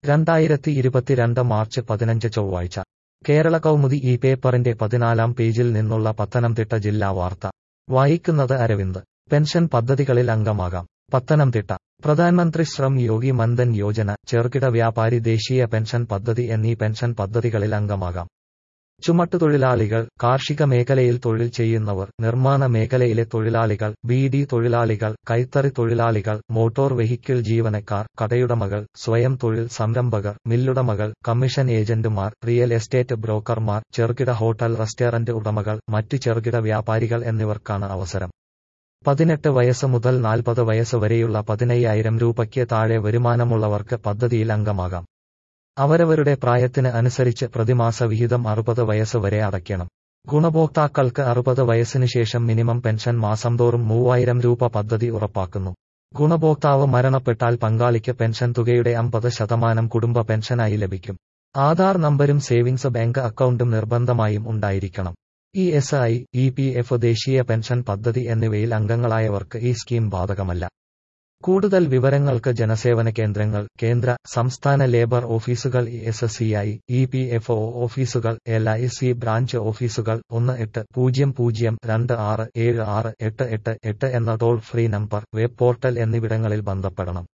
2022 March 15 ചൊവ്വാഴ്ച കേരള കൗമുദി ഈ പേപ്പറിന്റെ 14-ാം പേജിൽ നിന്നുള്ള പത്തനംതിട്ട ജില്ലാ വാർത്ത വായിക്കുന്നത് അരവിന്ദ്. പെൻഷൻ പദ്ധതികളിൽ അംഗമാകാം. പത്തനംതിട്ട. പ്രധാൻമന്ത്രി ശ്രം യോഗി മൻധൻ യോജന, ചെറുകിട വ്യാപാരി ദേശീയ പെൻഷൻ പദ്ധതി എന്നീ പെൻഷൻ പദ്ധതികളിൽ അംഗമാകാം. ചുമട്ടുതൊഴിലാളികൾ, കാർഷിക മേഖലയിൽ തൊഴിൽ ചെയ്യുന്നവർ, നിർമ്മാണ മേഖലയിലെ തൊഴിലാളികൾ, ബീഡി തൊഴിലാളികൾ, കൈത്തറി തൊഴിലാളികൾ, മോട്ടോർ വെഹിക്കിൾ ജീവനക്കാർ, കടയുടമകൾ, സ്വയം തൊഴിൽ സംരംഭകർ, മില്ലുടമകൾ, കമ്മീഷൻ ഏജന്റുമാർ, റിയൽ എസ്റ്റേറ്റ് ബ്രോക്കർമാർ, ചെറുകിട ഹോട്ടൽ റെസ്റ്റോറന്റ് ഉടമകൾ, മറ്റു ചെറുകിട വ്യാപാരികൾ എന്നിവർക്കാണ് അവസരം. 18 വയസ്സ് മുതൽ 40 വയസ്സ് വരെയുള്ള 15,000 രൂപയ്ക്ക് താഴെ വരുമാനമുള്ളവർക്ക് പദ്ധതിയിൽ അംഗമാകാം. അവരവരുടെ പ്രായത്തിന് അനുസരിച്ച് പ്രതിമാസ വിഹിതം 60 വയസ്സ് വരെ അടയ്ക്കണം. ഗുണഭോക്താക്കൾക്ക് 60 വയസ്സിന് ശേഷം മിനിമം പെൻഷൻ മാസം തോറും 3,000 രൂപ പദ്ധതി ഉറപ്പാക്കുന്നു. ഗുണഭോക്താവ് മരണപ്പെട്ടാൽ പങ്കാളിക്ക് പെൻഷൻ തുകയുടെ 50% കുടുംബ പെൻഷനായി ലഭിക്കും. ആധാർ നമ്പരും സേവിങ്സ് ബാങ്ക് അക്കൗണ്ടും നിർബന്ധമായും ഉണ്ടായിരിക്കണം. ESI, EPF, ദേശീയ പെൻഷൻ പദ്ധതി എന്നിവയിൽ അംഗങ്ങളായവർക്ക് ഈ സ്കീം ബാധകമല്ല. കൂടുതൽ വിവരങ്ങൾക്ക് ജനസേവന കേന്ദ്രങ്ങൾ, കേന്ദ്ര, സംസ്ഥാന ലേബർ ഓഫീസുകൾ, ESCI, EPFO ഓഫീസുകൾ, LIC ബ്രാഞ്ച് ഓഫീസുകൾ, 180026768888 എന്ന toll free number, web portal എന്നിവിടങ്ങളിൽ ബന്ധപ്പെടണം.